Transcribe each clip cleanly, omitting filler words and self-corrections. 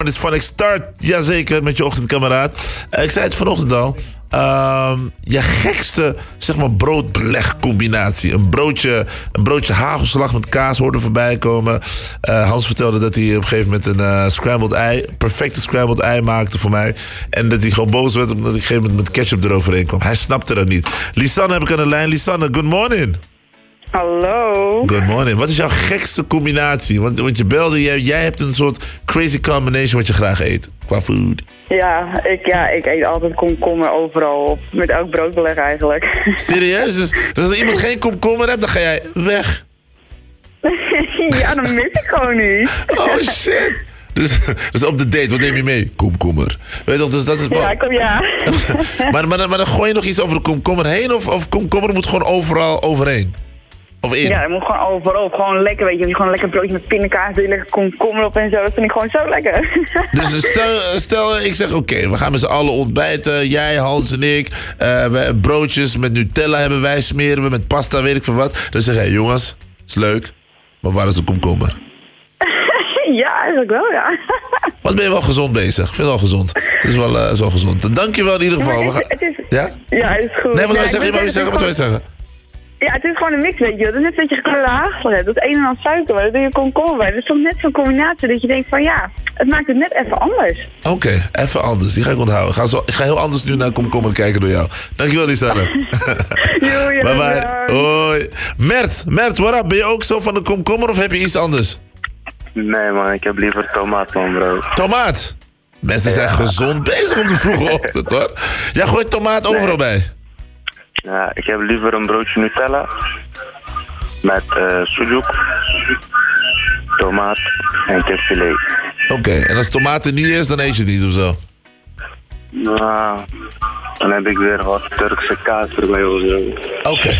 is van ik start, jazeker, met je ochtendkameraad. Ik zei het vanochtend al. Je gekste, zeg maar, broodbelegcombinatie. Een broodje hagelslag met kaas hoorde voorbij komen. Hans vertelde dat hij op een gegeven moment een scrambled ei, perfecte scrambled ei maakte voor mij. En dat hij gewoon boos werd omdat ik op een gegeven moment met ketchup eroverheen kwam. Hij snapte dat niet. Lisanne heb ik aan de lijn. Lisanne, good morning. Hallo. Good morning. Wat is jouw gekste combinatie? Want je belde, jij hebt een soort crazy combination wat je graag eet. Qua food. Ja, ik eet altijd komkommer overal op. Met elk broodbeleg eigenlijk. Serieus? Dus als iemand geen komkommer hebt, dan ga jij weg. Ja, dan mis ik gewoon niet. Oh shit. Dus op de date, wat neem je mee? Komkommer. Weet je toch, dus dat is... Ja, ja. maar dan gooi je nog iets over de komkommer heen? Of komkommer moet gewoon overal overheen? Of in? Ja, dat moet gewoon overal. Gewoon lekker, weet je. Gewoon een lekker broodje met pindakaas, doe je lekker komkommer op en zo. Dat vind ik gewoon zo lekker. Dus stel ik zeg, oké, we gaan met z'n allen ontbijten. Jij, Hans en ik. Broodjes met Nutella hebben wij, smeren we met pasta, weet ik veel wat. Dan zeg jij, jongens, is leuk, maar waar is de komkommer? Ja, eigenlijk wel, ja. Wat ben je wel gezond bezig? Ik vind het wel gezond. Het is wel gezond. Dankjewel in ieder geval. Ja? Ja, het is goed. Nee, wat wil je zeggen? Ja, het is gewoon een mix, weet je. Het is net dat je gekleurde hagelslag hebt. Dat is een en ander suiker, maar daar doe je komkommer bij. Dat is toch net zo'n combinatie dat je denkt van ja, het maakt het net even anders. Oké, even anders. Die ga ik onthouden. Ik ga heel anders nu naar komkommer kijken door jou. Dankjewel, Lisanne. Bye bye. Hoi. Mert, what up? Ben je ook zo van de komkommer of heb je iets anders? Nee man, ik heb liever tomaat man bro. Tomaat? Mensen zijn gezond bezig op de vroege ochtend hoor. Jij gooit tomaat overal bij. Ja, ik heb liever een broodje Nutella met sujuk, tomaat en kipfilet. Oké, en als tomaat er niet is, dan eet je het niet of zo? Nou, dan heb ik weer wat Turkse kaas erbij of zo. Oké.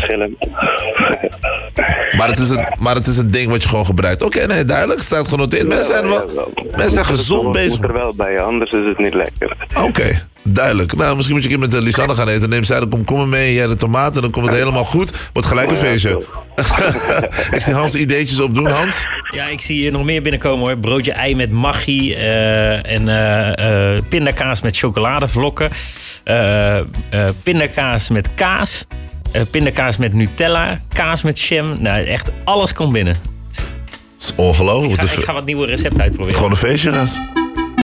Maar het is een ding wat je gewoon gebruikt. Oké, nee, duidelijk. Staat genoteerd. Mensen zijn gezond bezig. Het moet er wel bij, anders is het niet lekker. Oké, duidelijk. Nou, misschien moet je een keer met Lisanne gaan eten. Neem zij de komkommer mee, jij de tomaten. Dan komt het helemaal goed. Wordt gelijk een feestje. Ik zie Hans ideetjes opdoen. Hans? Ja, ik zie hier nog meer binnenkomen hoor. Broodje ei met maggi en pindakaas met chocoladevlokken. Pindakaas met kaas. Pindakaas met Nutella. Kaas met jam. Nou, echt alles komt binnen. Dat is ongelooflijk. Ik ga wat nieuwe recepten uitproberen. Gewoon een feestje, Ras.